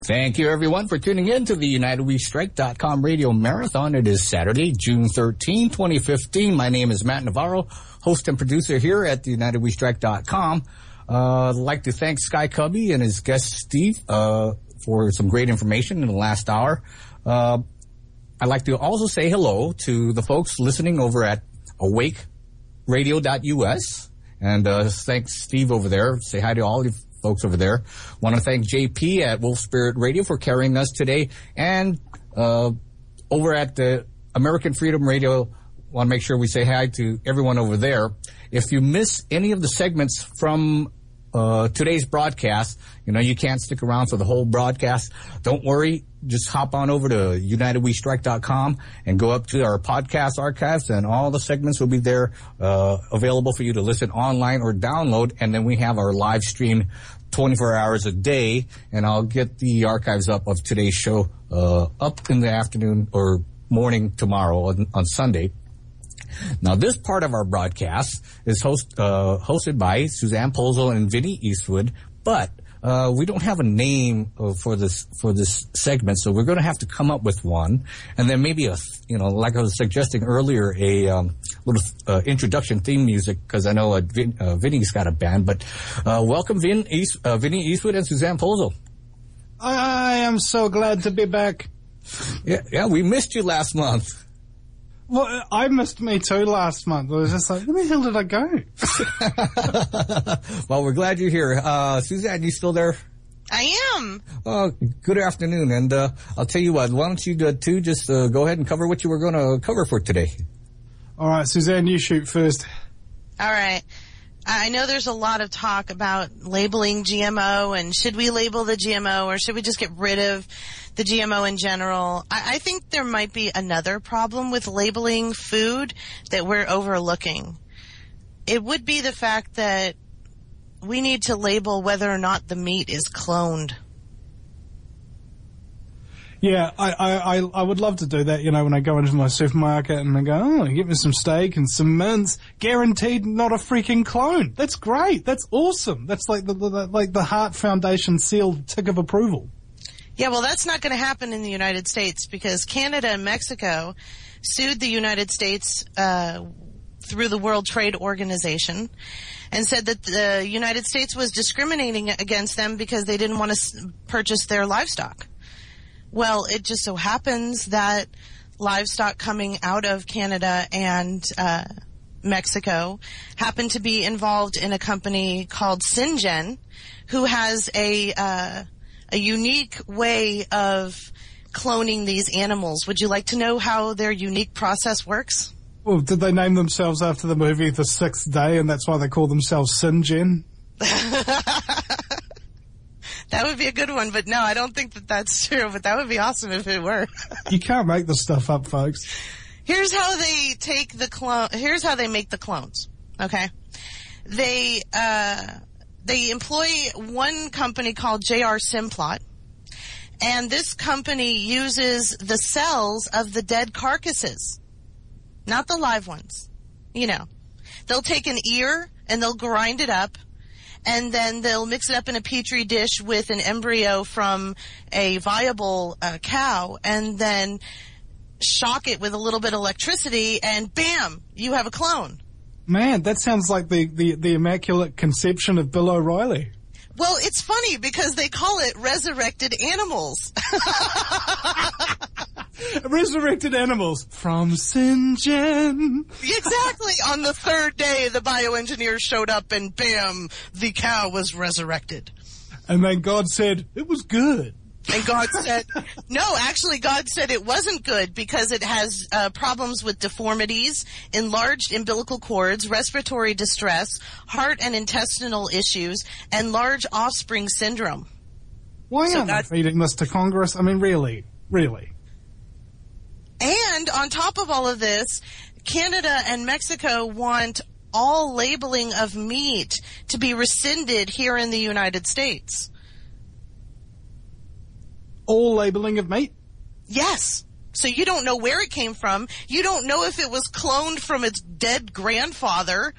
Thank you, everyone, for tuning in to the UnitedWeStrike.com radio marathon. It is Saturday, June 13, 2015. My name is Matt Navarro, host and producer here at the UnitedWeStrike.com. I'd like to thank Sky Cubby and his guest Steve for some great information in the last hour. I'd like to also say hello to the folks listening over at awakeradio.us. And thanks, Steve, over there. Say hi to all you folks over there. Want to thank JP at Wolf Spirit Radio for carrying us today. And over at the American Freedom Radio, want to make sure we say hi to everyone over there. If you miss any of the segments from today's broadcast, you can't stick around for the whole broadcast. Don't worry. Just hop on over to UnitedWeStrike.com and go up to our podcast archives, and all the segments will be there available for you to listen online or download. And then we have our live stream 24 hours a day, and I'll get the archives up of today's show up in the afternoon or morning tomorrow on Sunday. Now, this part of our broadcast is hosted by Suzanne Polzo and Vinny Eastwood, but we don't have a name for this segment, so we're going to have to come up with one, and then maybe like I was suggesting earlier, a little introduction theme music, because I know Vinny's got a band. But welcome, Vinny Eastwood and Suzanne Polzo. I am so glad to be back. Yeah, we missed you last month. Well, I missed me too last month. I was just like, where the hell did I go? Well, we're glad you're here. Suzanne, you still there? I am. Good afternoon. And I'll tell you what, why don't you two just go ahead and cover what you were going to cover for today. All right, Suzanne, you shoot first. All right. I know there's a lot of talk about labeling GMO, and should we label the GMO, or should we just get rid of the GMO in general? I think there might be another problem with labeling food that we're overlooking. It would be the fact that we need to label whether or not the meat is cloned. Yeah, I would love to do that, when I go into my supermarket and I go, get me some steak and some mince, guaranteed not a freaking clone. That's great. That's awesome. That's like the Heart Foundation sealed tick of approval. Yeah, well, that's not going to happen in the United States, because Canada and Mexico sued the United States through the World Trade Organization and said that the United States was discriminating against them because they didn't want to purchase their livestock. Well, it just so happens that livestock coming out of Canada and Mexico happen to be involved in a company called Syngenta, who has a unique way of cloning these animals. Would you like to know how their unique process works? Well, did they name themselves after the movie The Sixth Day, and that's why they call themselves Syngenta? That would be a good one, but no, I don't think that that's true, but that would be awesome if it were. You can't make this stuff up, folks. Here's how they here's how they make the clones, okay? They employ one company called J.R. Simplot, and this company uses the cells of the dead carcasses, not the live ones. They'll take an ear and they'll grind it up, and then they'll mix it up in a petri dish with an embryo from a viable cow, and then shock it with a little bit of electricity, and bam, you have a clone. Man, that sounds like the Immaculate Conception of Bill O'Reilly. Well, it's funny because they call it resurrected animals. Resurrected animals from Syngenta. Exactly. On the third day, the bioengineers showed up and bam, the cow was resurrected. And then God said, it was good. And God said, no, actually God said it wasn't good because it has problems with deformities, enlarged umbilical cords, respiratory distress, heart and intestinal issues, and large offspring syndrome. Why aren't they feeding this to Congress? I mean, really? And on top of all of this, Canada and Mexico want all labeling of meat to be rescinded here in the United States. All labeling of meat? Yes. So you don't know where it came from. You don't know if it was cloned from its dead grandfather.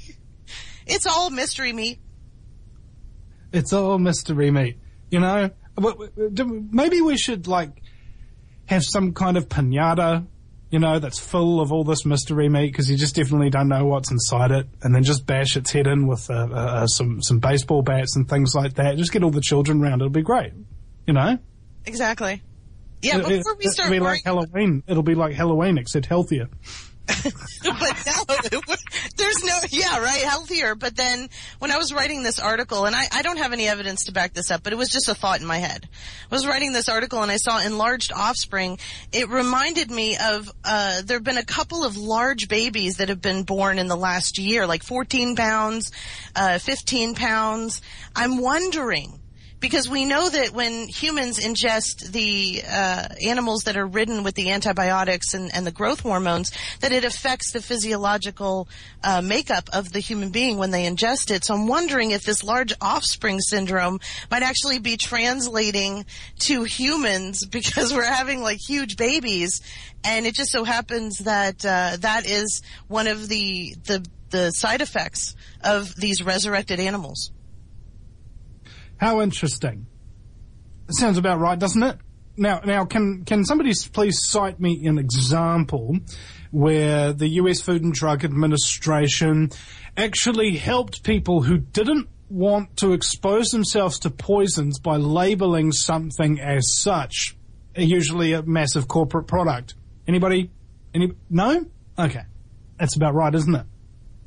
It's all mystery meat. It's all mystery meat. maybe we should have some kind of piñata, that's full of all this mystery meat, because you just definitely don't know what's inside it, and then just bash its head in with some baseball bats and things like that. Just get all the children round. It'll be great, Exactly. Yeah, before we start it'll be like Halloween. It'll be like Halloween, except healthier. But no, there's no, healthier. But then when I was writing this article, and I don't have any evidence to back this up, but it was just a thought in my head. I was writing this article and I saw enlarged offspring. It reminded me of, there have been a couple of large babies that have been born in the last year, like 14 pounds, 15 pounds. I'm wondering, because we know that when humans ingest the animals that are ridden with the antibiotics and the growth hormones, that it affects the physiological makeup of the human being when they ingest it. So I'm wondering if this large offspring syndrome might actually be translating to humans, because we're having like huge babies, and it just so happens that that is one of the side effects of these resurrected animals. How interesting. It sounds about right, doesn't it? Now, can somebody please cite me an example where the US Food and Drug Administration actually helped people who didn't want to expose themselves to poisons by labeling something as such, usually a massive corporate product? Anybody? No? Okay. That's about right, isn't it?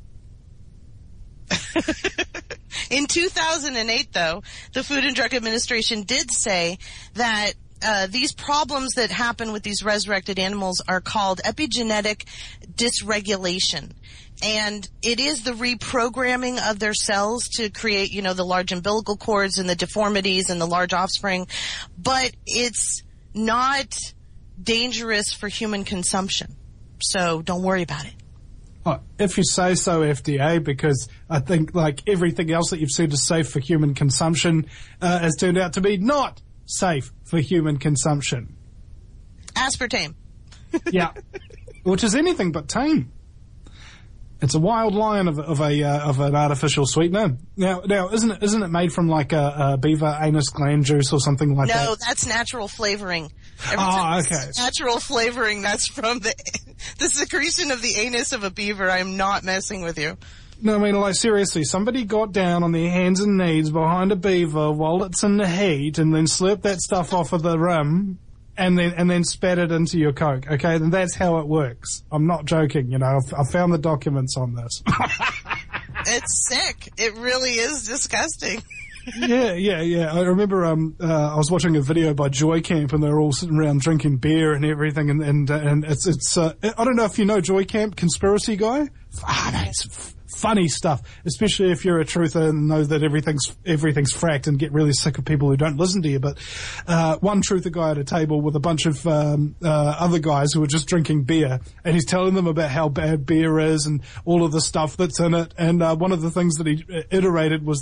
In 2008, though, the Food and Drug Administration did say that these problems that happen with these resurrected animals are called epigenetic dysregulation. And it is the reprogramming of their cells to create, the large umbilical cords and the deformities and the large offspring. But it's not dangerous for human consumption. So don't worry about it. Oh, if you say so, FDA, because I think, like everything else that you've said is safe for human consumption, has turned out to be not safe for human consumption. Aspartame. Yeah, which is anything but tame. It's a wild lion of an artificial sweetener. Now, isn't it made from like a beaver anus gland juice or something like that? No, that's natural flavoring. Okay. Natural flavoring. That's from the secretion of the anus of a beaver. I'm not messing with you. No, I mean, like, seriously, somebody got down on their hands and knees behind a beaver while it's in the heat, and then slurped that stuff off of the rim, and then spat it into your Coke. Okay, then that's how it works. I'm not joking. I found the documents on this. It's sick. It really is disgusting. Yeah. I remember I was watching a video by Joy Camp, and they were all sitting around drinking beer and everything, and it's I don't know if you know Joy Camp, conspiracy guy. It's funny stuff, especially if you're a truther and know that everything's fracked and get really sick of people who don't listen to you. But one truther guy at a table with a bunch of other guys who were just drinking beer, and he's telling them about how bad beer is and all of the stuff that's in it. And one of the things that he iterated was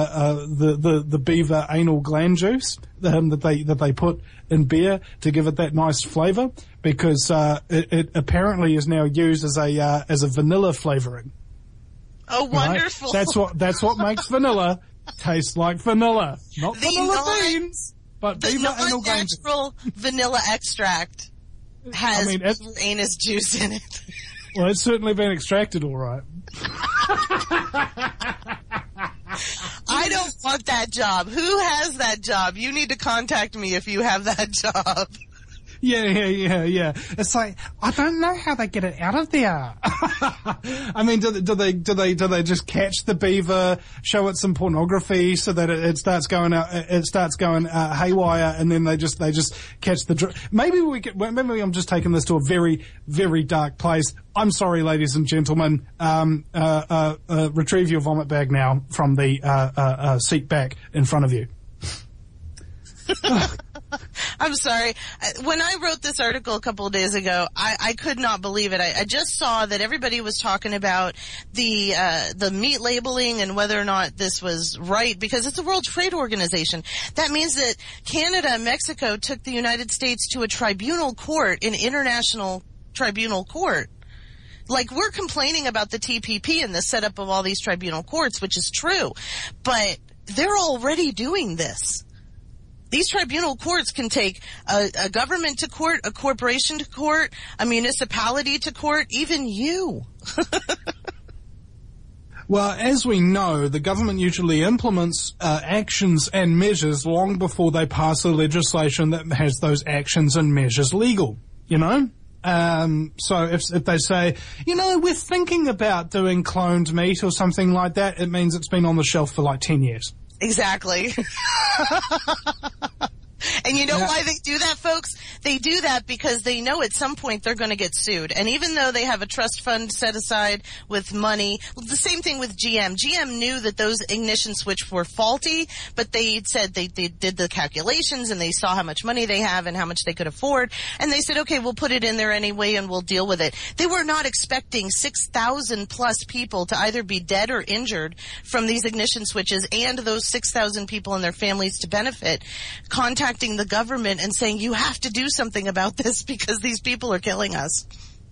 the beaver anal gland juice that they put in beer to give it that nice flavor, because it apparently is now used as a vanilla flavoring. Oh, wonderful! Right? That's what makes vanilla taste like vanilla, not vanilla beans, but beaver anal gland juice. Natural vanilla extract has anus juice in it. Well, it's certainly been extracted, all right. I don't want that job. Who has that job? You need to contact me if you have that job. Yeah. It's like, I don't know how they get it out of there. I mean, do they just catch the beaver, show it some pornography so that it starts going haywire, and then they just catch the maybe I'm just taking this to a very, very dark place. I'm sorry, ladies and gentlemen. Retrieve your vomit bag now from the seat back in front of you. I'm sorry. When I wrote this article a couple of days ago, I could not believe it. I just saw that everybody was talking about the meat labeling and whether or not this was right, because it's the World Trade Organization. That means that Canada and Mexico took the United States to a tribunal court, an international tribunal court. Like, we're complaining about the TPP and the setup of all these tribunal courts, which is true, but they're already doing this. These tribunal courts can take a government to court, a corporation to court, a municipality to court, even you. Well, as we know, the government usually implements actions and measures long before they pass the legislation that has those actions and measures legal, you know? So if they say, you know, we're thinking about doing cloned meat or something like that, it means it's been on the shelf for like 10 years. Exactly. And you know why they do that, folks? They do that because they know at some point they're going to get sued. And even though they have a trust fund set aside with money, the same thing with GM. GM knew that those ignition switches were faulty, but they said they did the calculations and they saw how much money they have and how much they could afford. And they said, okay, we'll put it in there anyway and we'll deal with it. They were not expecting 6,000 plus people to either be dead or injured from these ignition switches and those 6,000 people and their families to benefit. Contacting the government and saying, you have to do something about this because these people are killing us.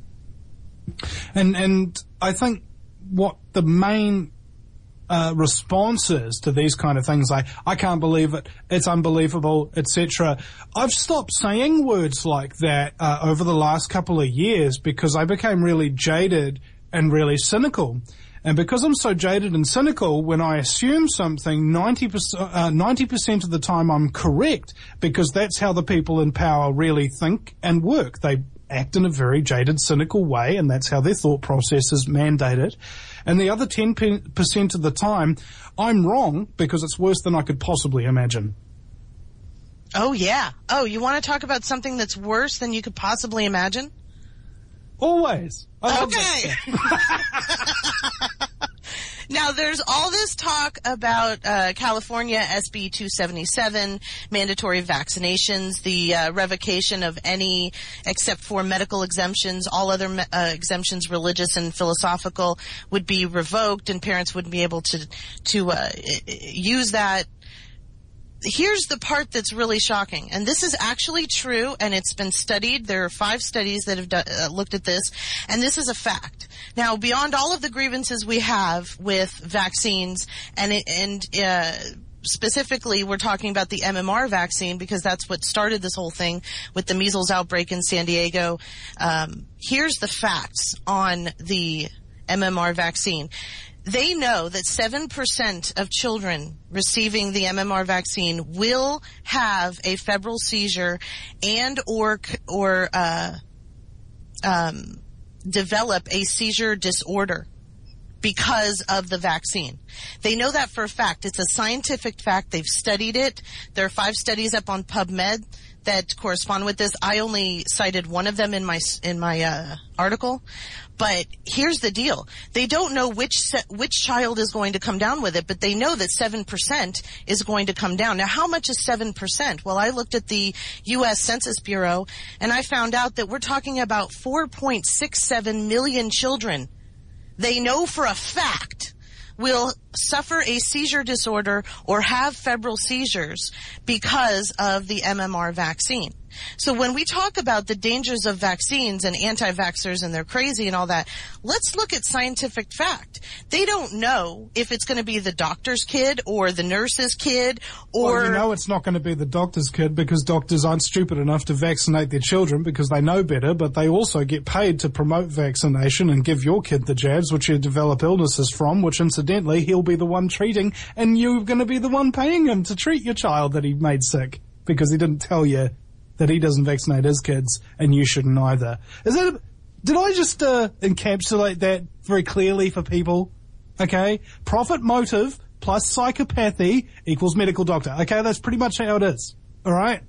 And I think what the main response is to these kind of things, like, I can't believe it, it's unbelievable, etc. I've stopped saying words like that over the last couple of years because I became really jaded and really cynical. And because I'm so jaded and cynical, when I assume something, 90% of the time I'm correct, because that's how the people in power really think and work. They act in a very jaded, cynical way, and that's how their thought process is mandated. And the other 10% of the time, I'm wrong because it's worse than I could possibly imagine. Oh, yeah. Oh, you want to talk about something that's worse than you could possibly imagine? Always. Okay. Now, there's all this talk about California SB 277, mandatory vaccinations, the revocation of any except for medical exemptions. All other exemptions, religious and philosophical, would be revoked, and parents wouldn't be able to use that. Here's the part that's really shocking, and this is actually true, and it's been studied. There are 5 studies that have looked at this, and this is a fact. Now, beyond all of the grievances we have with vaccines, and specifically we're talking about the MMR vaccine because that's what started this whole thing with the measles outbreak in San Diego. Here's the facts on the MMR vaccine. They know that 7% of children receiving the MMR vaccine will have a febrile seizure and or develop a seizure disorder because of the vaccine. They know that for a fact. It's a scientific fact. They've studied it. There are 5 studies up on PubMed that correspond with this. I only cited one of them in my article. But here's the deal. They don't know which child is going to come down with it, but they know that 7% is going to come down. Now, how much is 7%? Well, I looked at the U.S. Census Bureau, and I found out that we're talking about 4.67 million children. They know for a fact will suffer a seizure disorder or have febrile seizures because of the MMR vaccine. So when we talk about the dangers of vaccines and anti-vaxxers and they're crazy and all that, let's look at scientific fact. They don't know if it's going to be the doctor's kid or the nurse's kid or... Well, you know it's not going to be the doctor's kid because doctors aren't stupid enough to vaccinate their children because they know better, but they also get paid to promote vaccination and give your kid the jabs, which you develop illnesses from, which incidentally he'll be the one treating and you're going to be the one paying him to treat your child that he made sick because he didn't tell you that he doesn't vaccinate his kids, and you shouldn't either. Did I just encapsulate that very clearly for people? Okay? Profit motive plus psychopathy equals medical doctor. Okay? That's pretty much how it is. All right?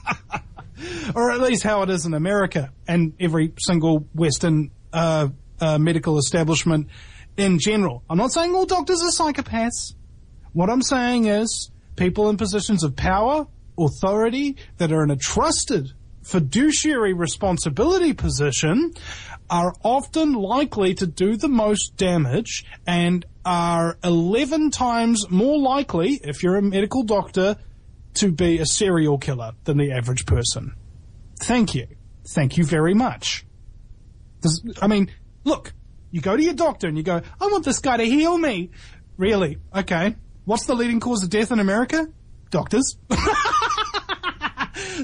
Or at least how it is in America and every single Western medical establishment in general. I'm not saying all doctors are psychopaths. What I'm saying is people in positions of power, authority, that are in a trusted fiduciary responsibility position are often likely to do the most damage and are 11 times more likely, if you're a medical doctor, to be a serial killer than the average person. Thank you. Thank you very much. Look, you go to your doctor and you go, I want this guy to heal me. Really? Okay. What's the leading cause of death in America? Doctors.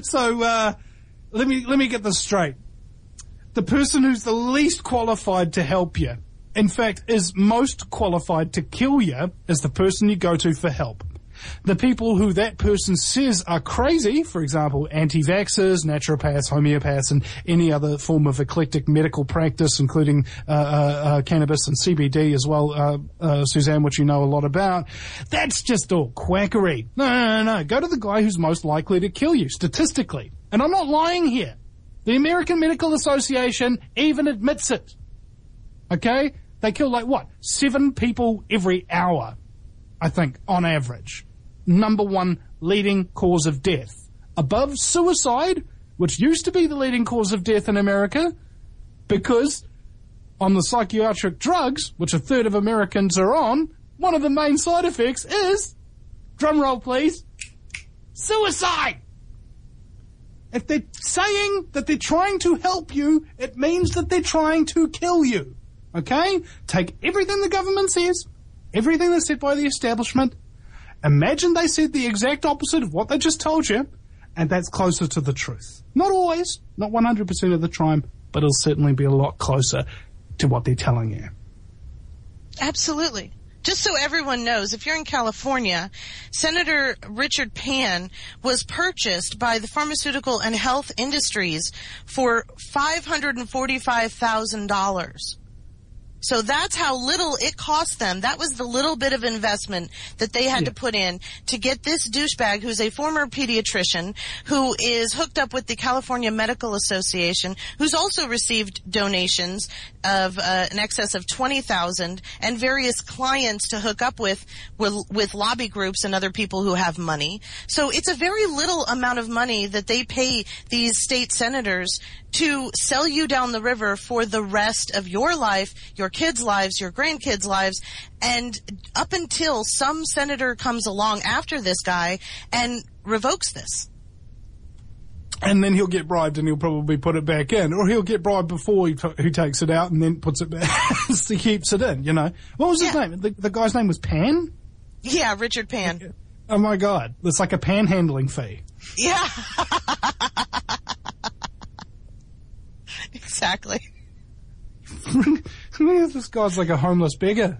let me get this straight. The person who's the least qualified to help you, in fact, is most qualified to kill you, is the person you go to for help. The people who that person says are crazy, for example, anti-vaxxers, naturopaths, homeopaths, and any other form of eclectic medical practice, including cannabis and CBD as well, Suzanne, which you know a lot about, that's just all quackery. No. Go to the guy who's most likely to kill you, statistically. And I'm not lying here. The American Medical Association even admits it. Okay? They kill 7 people every hour, I think, on average. Number 1 leading cause of death. Above suicide, which used to be the leading cause of death in America, because on the psychiatric drugs, which a third of Americans are on, one of the main side effects is, drum roll please, suicide. If they're saying that they're trying to help you, it means that they're trying to kill you. Okay? Take everything the government says, everything that's said by the establishment. Imagine they said the exact opposite of what they just told you, and that's closer to the truth. Not always, not 100% of the time, but it'll certainly be a lot closer to what they're telling you. Absolutely. Just so everyone knows, if you're in California, Senator Richard Pan was purchased by the pharmaceutical and health industries for $545,000. So that's how little it cost them. That was the little bit of investment that they had to put in to get this douchebag, who's a former pediatrician, who is hooked up with the California Medical Association, who's also received donations of in excess of $20,000, and various clients to hook up with lobby groups and other people who have money. So it's a very little amount of money that they pay these state senators to sell you down the river for the rest of your life, your kids' lives, your grandkids' lives, and up until some senator comes along after this guy and revokes this. And then he'll get bribed and he'll probably put it back in. Or he'll get bribed before he takes it out and then puts it back. He keeps it in, you know. What was his name? The guy's name was Pan? Yeah, Richard Pan. Oh my God. It's like a panhandling fee. Yeah. Exactly. This guy's like a homeless beggar.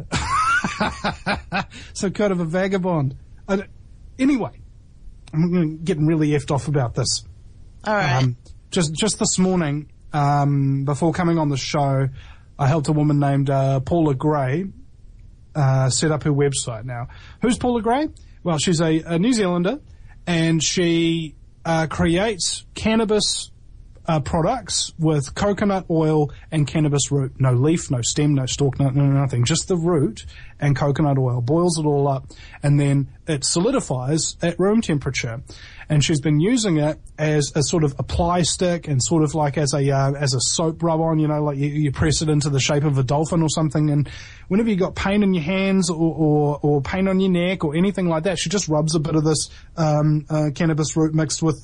So kind of a vagabond. Anyway, I'm getting really effed off about this. All right. Just this morning, before coming on the show, I helped a woman named Paula Gray set up her website. Now, who's Paula Gray? Well, she's a New Zealander, and she creates cannabis products with coconut oil and cannabis root. No leaf, no stem, no stalk, no nothing. Just the root and coconut oil. Boils it all up, and then it solidifies at room temperature. And she's been using it as a sort of apply stick and sort of like as a soap rub-on, you know, like you press it into the shape of a dolphin or something. And whenever you got pain in your hands or pain on your neck or anything like that, she just rubs a bit of this cannabis root mixed with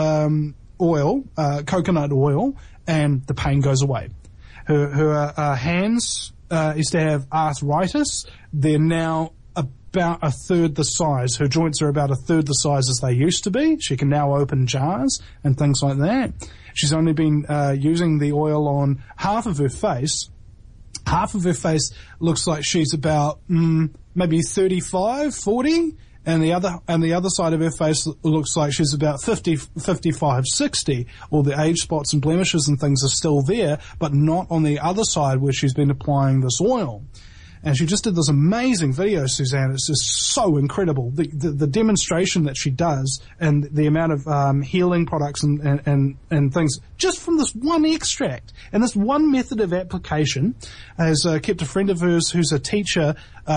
oil, coconut oil, and the pain goes away. Her hands used to have arthritis. They're now about a third the size. Her joints are about a third the size as they used to be. She can now open jars and things like that. She's only been using the oil on half of her face. Half of her face looks like she's about maybe 35, 40. And the other side of her face looks like she's about 50, 55, 60. All the age spots and blemishes and things are still there, but not on the other side where she's been applying this oil. And she just did this amazing video, Suzanne. It's just so incredible. The demonstration that she does and the amount of healing products and things just from this one extract and this one method of application has kept a friend of hers who's a teacher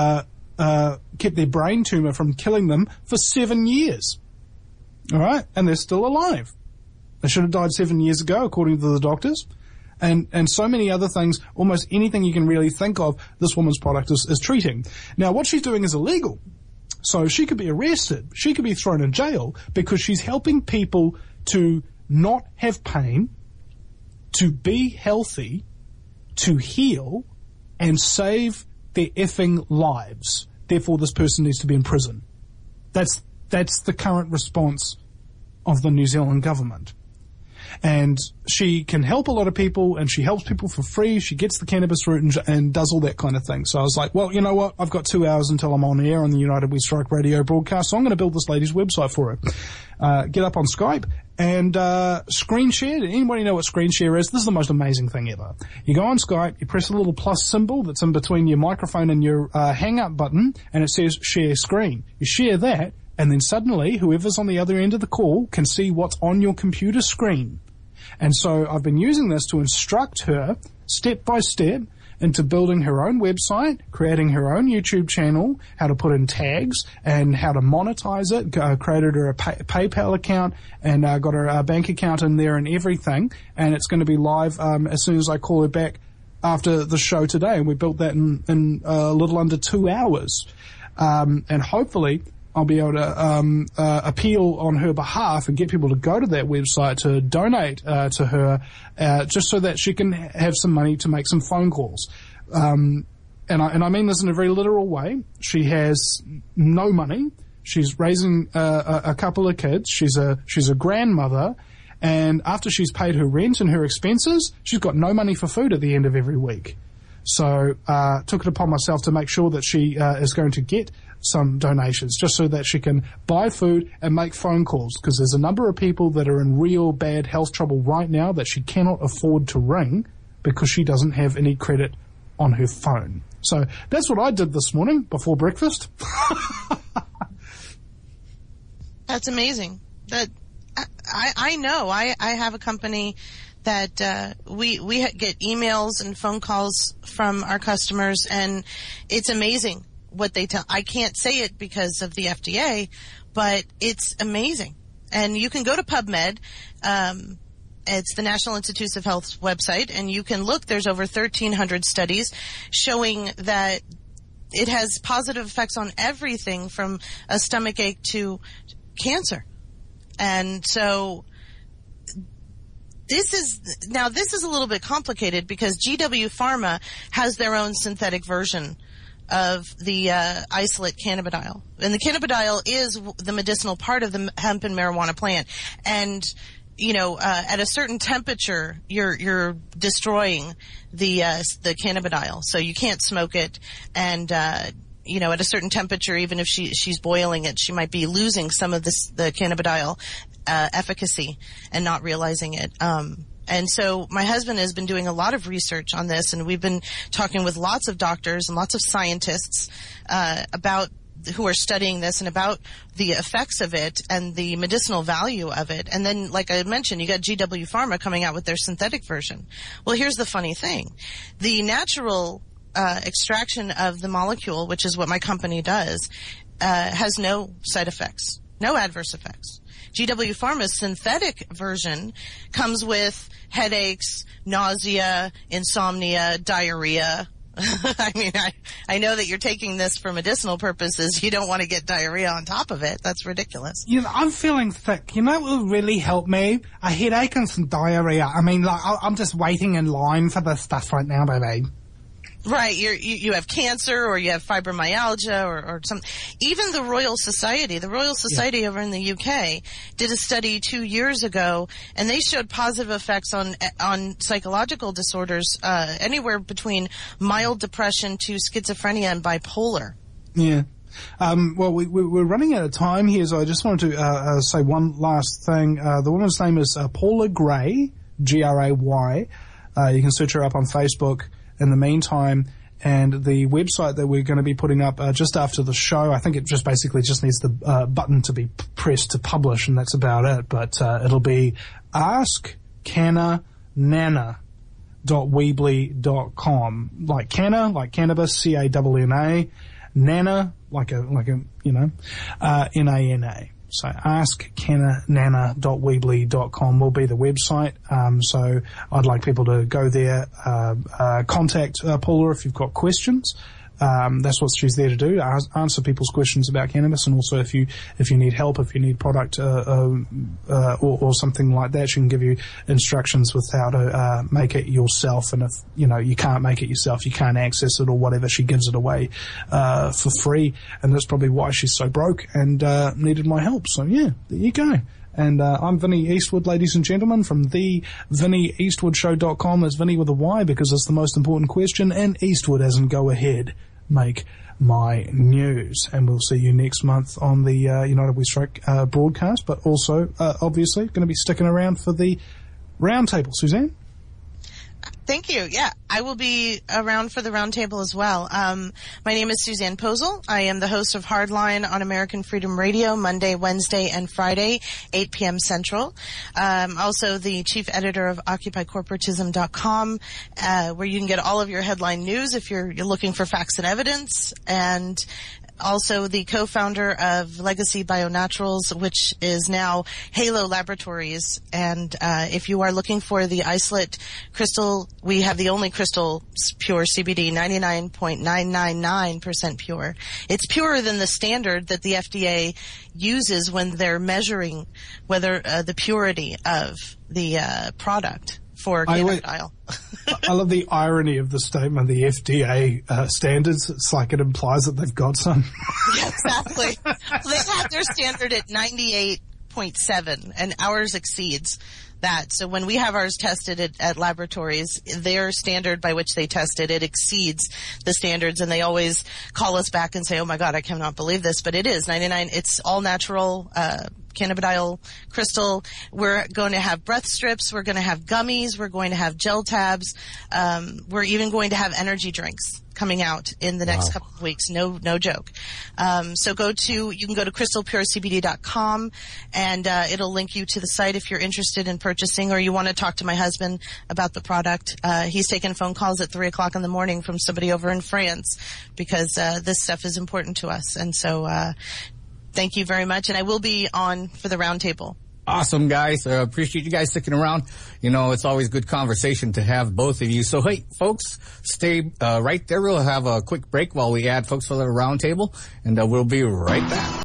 kept their brain tumor from killing them for 7 years. All right? And they're still alive. They should have died 7 years ago, according to the doctors. And so many other things, almost anything you can really think of, this woman's product is treating. Now, what she's doing is illegal. So she could be arrested. She could be thrown in jail because she's helping people to not have pain, to be healthy, to heal, and save their effing lives. Therefore, this person needs to be in prison. That's the current response of the New Zealand government. And she can help a lot of people, and she helps people for free. She gets the cannabis route and does all that kind of thing. So I was like, well, you know what? I've got 2 hours until I'm on air on the United We Strike radio broadcast, so I'm going to build this lady's website for her. Get up on Skype and screen share. Anybody know what screen share is? This is the most amazing thing ever. You go on Skype, you press a little plus symbol that's in between your microphone and your hang-up button, and it says share screen. You share that, and then suddenly whoever's on the other end of the call can see what's on your computer screen. And so I've been using this to instruct her step by step into building her own website, creating her own YouTube channel, how to put in tags, and how to monetize it. Created her a PayPal account, and got her bank account in there and everything. And it's going to be live as soon as I call her back after the show today. And we built that in a little under 2 hours. And hopefully I'll be able to appeal on her behalf and get people to go to that website to donate to her, just so that she can have some money to make some phone calls. And I mean this in a very literal way. She has no money. She's raising a couple of kids. She's a grandmother, and after she's paid her rent and her expenses, she's got no money for food at the end of every week. So took it upon myself to make sure that she is going to get some donations, just so that she can buy food and make phone calls, because there's a number of people that are in real bad health trouble right now that she cannot afford to ring because she doesn't have any credit on her phone. So that's what I did this morning before breakfast. That's amazing. That I know. I have a company that we get emails and phone calls from our customers, and it's amazing what they tell. I can't say it because of the FDA, but it's amazing. And you can go to PubMed. It's the National Institutes of Health's website, and you can look. There's over 1,300 studies showing that it has positive effects on everything from a stomach ache to cancer. And so this is a little bit complicated because GW Pharma has their own synthetic version of the isolate cannabidiol. And the cannabidiol is the medicinal part of the hemp and marijuana plant. And, at a certain temperature, you're destroying the cannabidiol. So you can't smoke it. And, at a certain temperature, even if she's boiling it, she might be losing some of the cannabidiol efficacy and not realizing it. And so my husband has been doing a lot of research on this, and we've been talking with lots of doctors and lots of scientists who are studying this and about the effects of it and the medicinal value of it. And then, like I mentioned, you got GW Pharma coming out with their synthetic version. Well, here's the funny thing. The natural extraction of the molecule, which is what my company does, has no side effects, no adverse effects. GW Pharma's synthetic version comes with headaches, nausea, insomnia, diarrhea. I mean, I know that you're taking this for medicinal purposes. You don't want to get diarrhea on top of it. That's ridiculous. I'm feeling sick. What will really help me? A headache and some diarrhea. I mean, I'm just waiting in line for this stuff right now, baby. Right, you have cancer, or you have fibromyalgia, or something. Even the Royal Society over in the UK did a study 2 years ago, and they showed positive effects on psychological disorders, anywhere between mild depression to schizophrenia and bipolar. Yeah. Well, we're running out of time here, so I just wanted to say one last thing. The woman's name is Paula Gray, Gray. You can search her up on Facebook in the meantime, and the website that we're going to be putting up just after the show, I think it just basically just needs the button to be pressed to publish, and that's about it. But it'll be askcanna.weebly.com, like canna, like cannabis, C-A-N-N-A, nana, like a N-A-N-A. So askcanna.weebly.com will be the website. So I'd like people to go there, contact Paula if you've got questions. That's what she's there to do, answer people's questions about cannabis, and also if you need help, if you need product or something like that, she can give you instructions with how to make it yourself. And if you can't make it yourself, you can't access it or whatever, she gives it away for free. And that's probably why she's so broke and needed my help. So yeah, there you go. And I'm Vinny Eastwood, ladies and gentlemen, from the VinnyEastwoodShow.com. It's Vinny with a Y because it's the most important question, and Eastwood as in go ahead, make my news. And we'll see you next month on the United We Strike broadcast, but also, obviously, going to be sticking around for the roundtable. Suzanne? Thank you. Yeah, I will be around for the roundtable as well. My name is Suzanne Posel. I am the host of Hardline on American Freedom Radio, Monday, Wednesday, and Friday, 8 p.m. Central. Also the chief editor of OccupyCorporatism.com, where you can get all of your headline news if you're looking for facts and evidence, and also the co-founder of Legacy Bionaturals, which is now Halo Laboratories. And if you are looking for the isolate crystal, we have the only crystal pure CBD, 99.999% pure. It's purer than the standard that the FDA uses when they're measuring whether the purity of the product for cannabidiol. I love the irony of the statement, the FDA standards. It's like it implies that they've got some. Yeah, exactly. They have their standard at 98.7, and ours exceeds that. So when we have ours tested at laboratories, their standard by which they tested, it exceeds the standards, and they always call us back and say, oh my God, I cannot believe this, but it is 99. It's all natural, cannabidiol crystal. We're going to have breath strips. We're going to have gummies. We're going to have gel tabs. We're even going to have energy drinks coming out in the next couple of weeks. No joke. So you can go to crystalpurecbd.com, and it'll link you to the site if you're interested in purchasing, or you want to talk to my husband about the product. He's taking phone calls at 3:00 in the morning from somebody over in France because this stuff is important to us. And so thank you very much, and I will be on for the roundtable. Awesome, guys. Appreciate you guys sticking around. You know, it's always good conversation to have both of you. So, hey, folks, stay right there. We'll have a quick break while we add folks for the roundtable, and we'll be right back.